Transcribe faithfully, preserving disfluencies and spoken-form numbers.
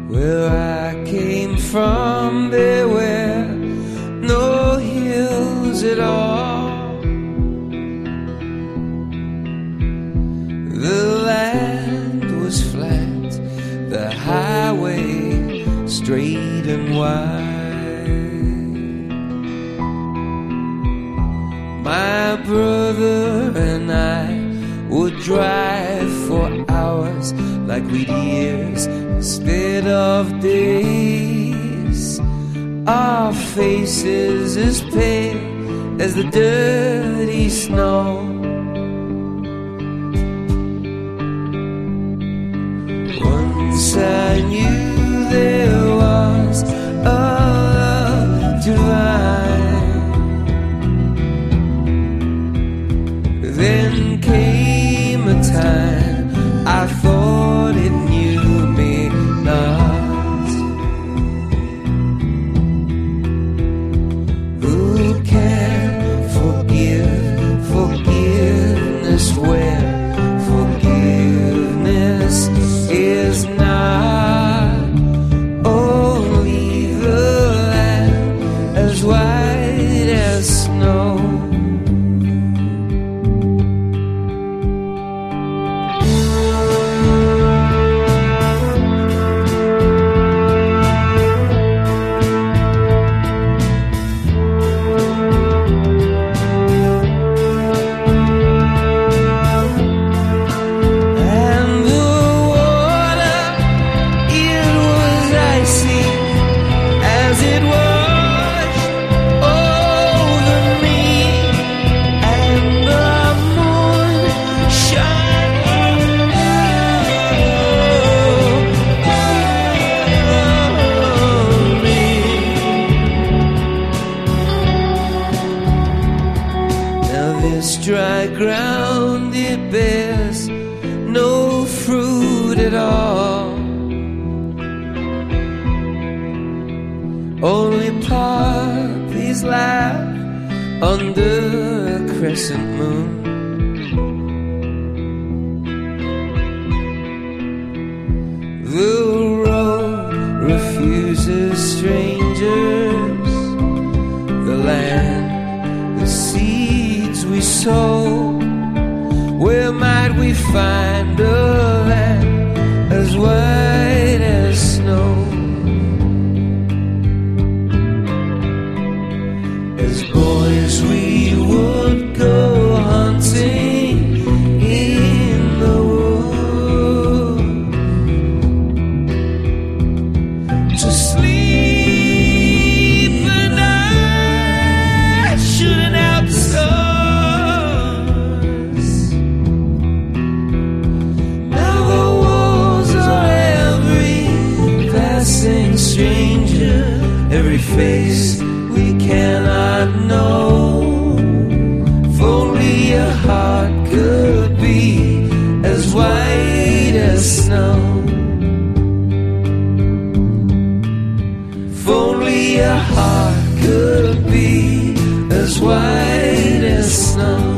Where I came from, there were no hills at all. The land was flat, the highway straight and wide. My brother and I would drive for hours like we'd years instead of days. Our faces as pale as the dirty snow. Once I knew there was a love divine. Then came a time I thought it knew me not. Who can forgive forgiveness when forgiveness is not? Only the land as white as snow. This dry ground, it bears no fruit at all. Only poppies laugh under a crescent moon. The road refuses strangers, the land, the seeds we sow. Where might we find a land as white as snow? As boys we would go hunting in the wood to sleep the night shooting out the stars. Now the walls are every passing stranger, every face we cannot know. If only a heart could be as white as snow. If only a heart could be as white as snow.